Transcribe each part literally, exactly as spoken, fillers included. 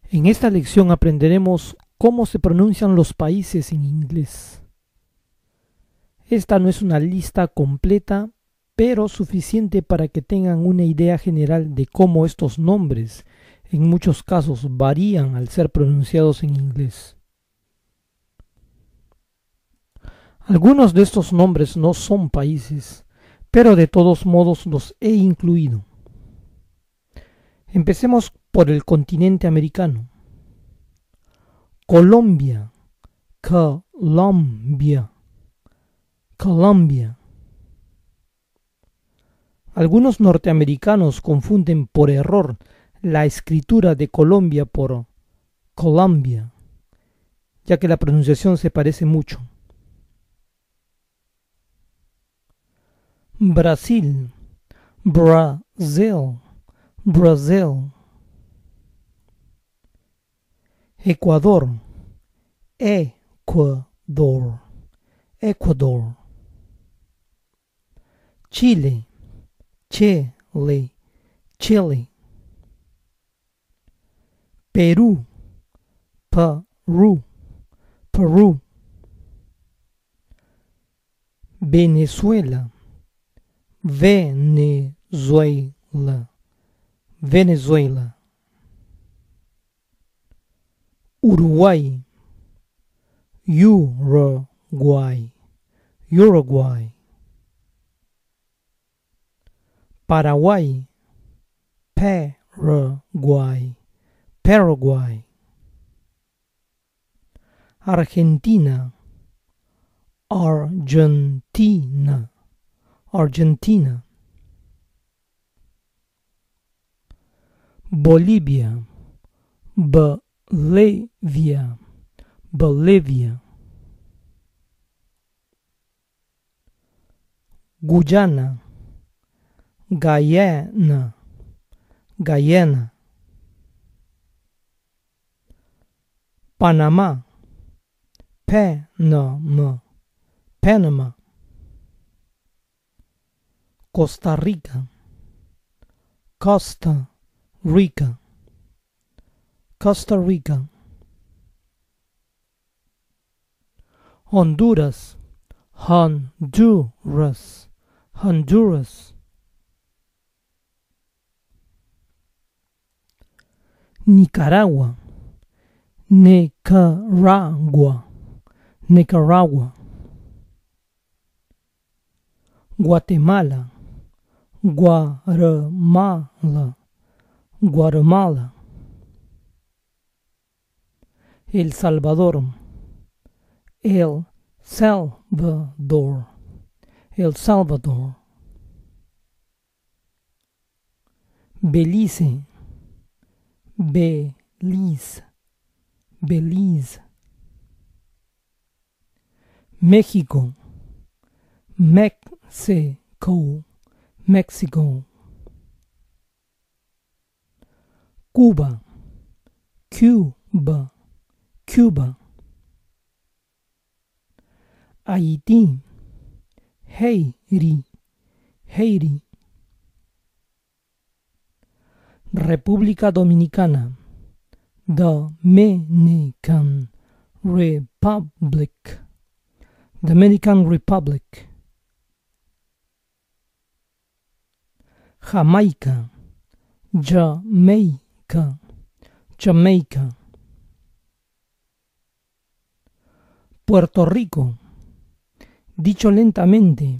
En esta lección aprenderemos cómo se pronuncian los países en inglés. Esta no es una lista completa, pero suficiente para que tengan una idea general de cómo estos nombres, en muchos casos, varían al ser pronunciados en inglés. Algunos de estos nombres no son países, pero de todos modos los he incluido. Empecemos por el continente americano. Colombia, Colombia, Colombia. Algunos norteamericanos confunden por error la escritura de Colombia por Colombia, ya que la pronunciación se parece mucho. Brasil, Brasil, Brasil. Ecuador, Ecuador, Ecuador. Chile, Chile, Chile. Perú, Perú, Perú. Venezuela, Venezuela, Venezuela. Uruguay, Uruguay, Uruguay. Paraguay, Paraguay, Paraguay. Argentina, Argentina, Argentina. Bolivia, Bolivia, Bolivia. Guyana, Guyana, Guyana. Panamá, Panamá, Panamá. Costa Rica, Costa Rica, Costa Rica. Honduras, Honduras, Honduras. Nicaragua, Nicaragua, Nicaragua. Guatemala, Guatemala, Guatemala. El Salvador, El Salvador, El Salvador. Belice, Belize, Belize. México, México, México. Cuba, Cuba, Cuba. Haití, Haití, Haití. República Dominicana, Dominican Republic, Dominican Republic. Jamaica, Jamaica, Jamaica. Puerto Rico, dicho lentamente,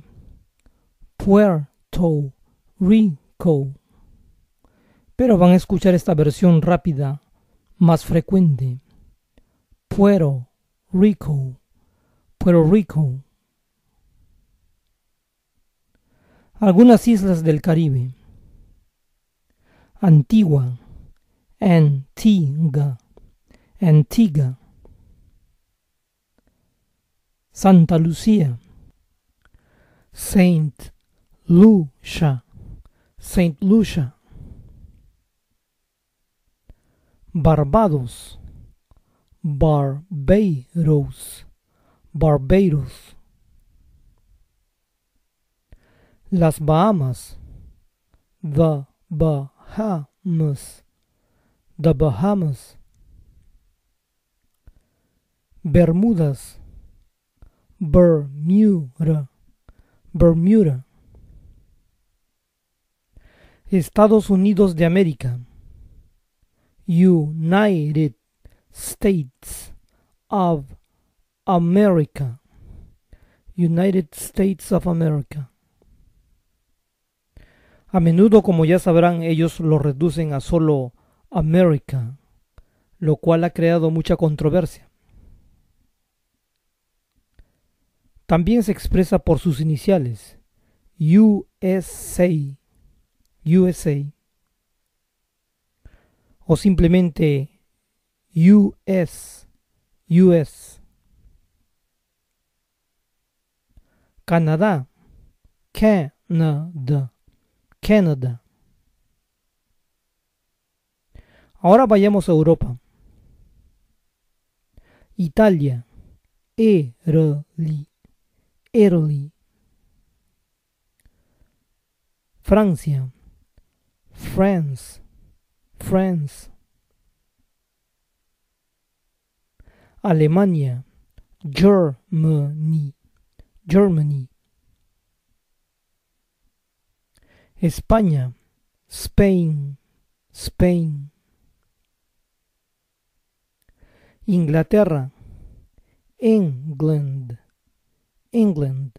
Puerto Rico. Pero van a escuchar esta versión rápida más frecuente. Puerto Rico, Puerto Rico. Algunas islas del Caribe. Antigua, Antigua, Antigua. Santa Lucía, Saint Lucia, Saint Lucia. Barbados, Barbados, Barbados. Las Bahamas, The Bahamas, The Bahamas. Bermudas, Bermuda, Bermuda. Estados Unidos de América, United States of America, United States of America. A menudo, como ya sabrán, ellos lo reducen a solo America, lo cual ha creado mucha controversia. También se expresa por sus iniciales, U S A, U S A, o simplemente U S, U S. Canadá, Canada, Canada. Ahora vayamos a Europa. Italia, Italy, Italy. Francia, France, France. Alemania, Germany, Germany. España, Spain, Spain. Inglaterra, England, England.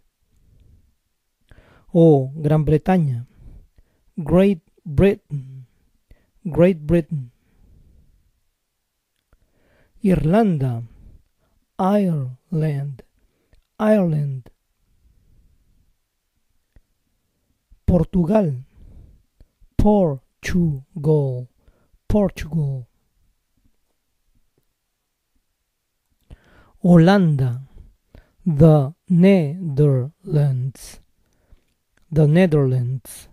O Gran Bretaña, Great Britain, Great Britain. Irlanda, Ireland, Ireland. Portugal, Portugal, Portugal. Holanda, the Netherlands, the Netherlands.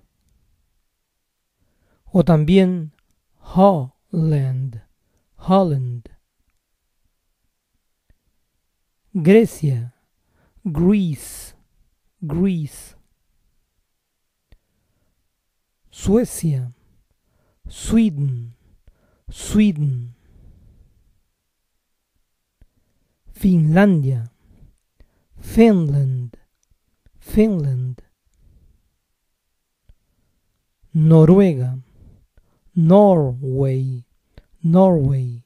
O también Holland, Holland. Grecia, Greece, Greece. Suecia, Sweden, Sweden. Finlandia, Finland, Finland. Noruega, Norway, Norway.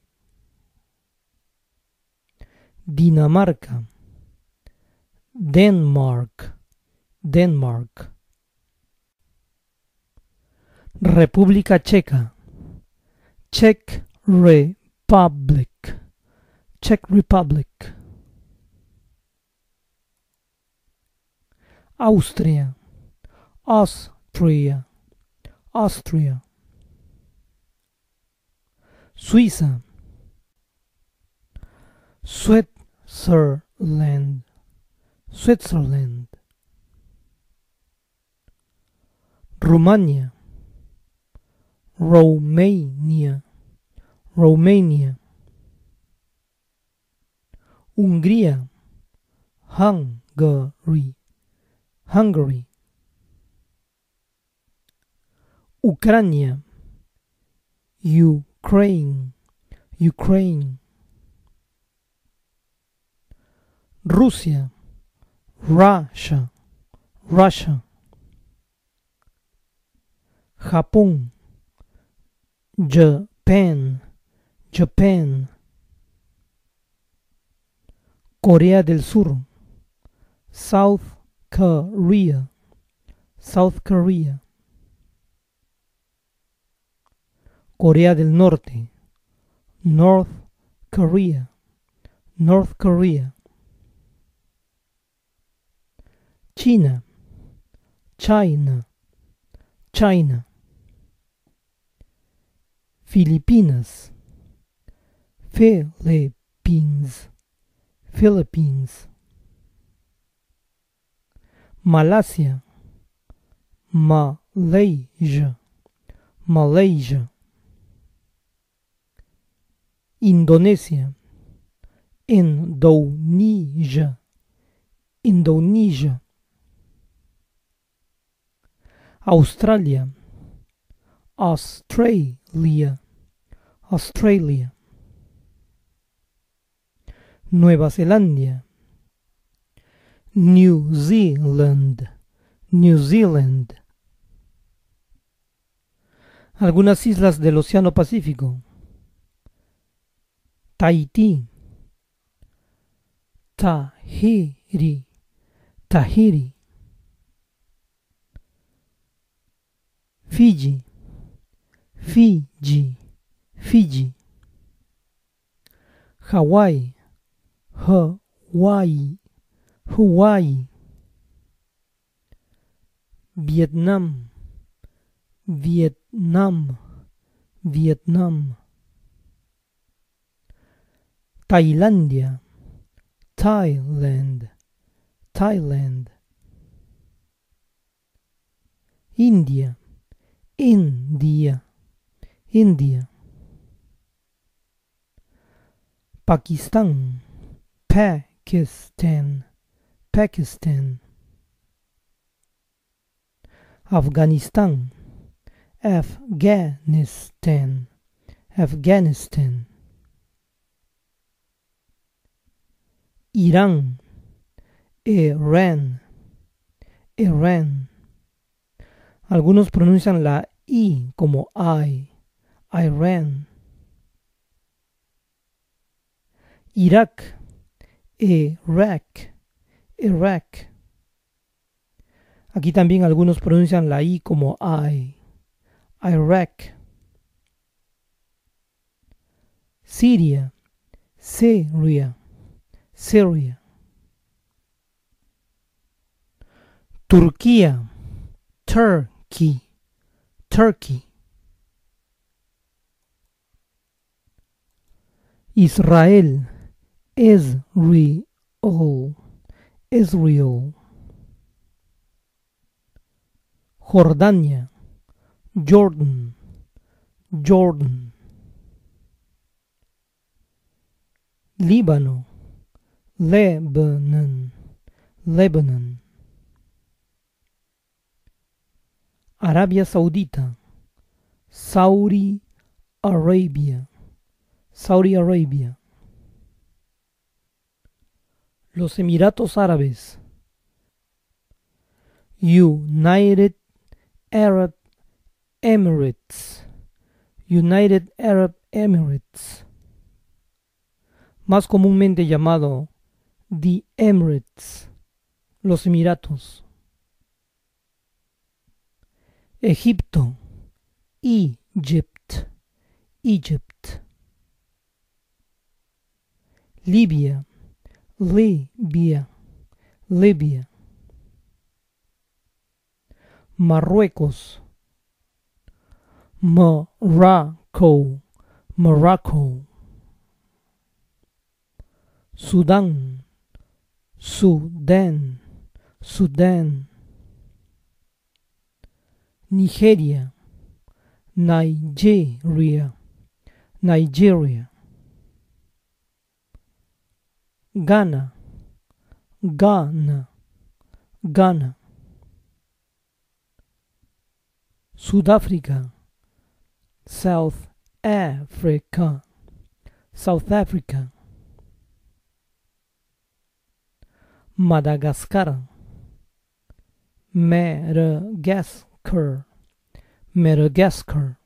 Dinamarca, Denmark, Denmark. República Checa, Czech Republic, Czech Republic. Austria, Austria, Austria. Suiza, Switzerland, Switzerland. Rumania, Romania, Romania. Hungría, Hungary, Hungary. Ucrania, Ukraine, Ukraine. Rusia, Russia, Russia. Japón, Japan, Japan. Corea del Sur, South Korea, South Korea. Corea del Norte, North Korea, North Korea. China, China, China. Filipinas, Philippines, Philippines. Malasia, Malaysia, Malaysia. Indonesia, Indonesia, Indonesia. Australia, Australia, Australia. Nueva Zelanda, New Zealand, New Zealand. Algunas islas del Océano Pacífico: Tahití, Tahiri, Tahiri. Fiji, Fiji, Fiji. Hawái, Hawaii, Hawaii. Vietnam, Vietnam, Vietnam. Tailandia, Thailand, Thailand. India, India, India. Pakistán, Pakistan, Pakistan. Afganistán, Afghanistan, Afghanistan. Irán, Irán, Irán. Algunos pronuncian la I como I, Iran. Irak, Irak, Irak. Aquí también algunos pronuncian la I como I, Iraq. Siria, Syria, Syria. Turquía, Turkey, Turkey. Israel, Israel, Israel. Jordania, Jordan, Jordan. Líbano, Lebanon, Lebanon. Arabia Saudita, Saudi Arabia, Saudi Arabia. Los Emiratos Árabes, United Arab Emirates, United Arab Emirates, más comúnmente llamado The Emirates, los Emiratos. Egipto, Egypt, Egypt. Libia, Libia, Libia. Marruecos, Morocco, Morocco. Sudán, Sudán, Sudán. Nigeria, Nigeria, Nigeria. Ghana, Ghana, Ghana. Sudáfrica, South Africa, South Africa. Madagascar, Madagascar, Madagascar.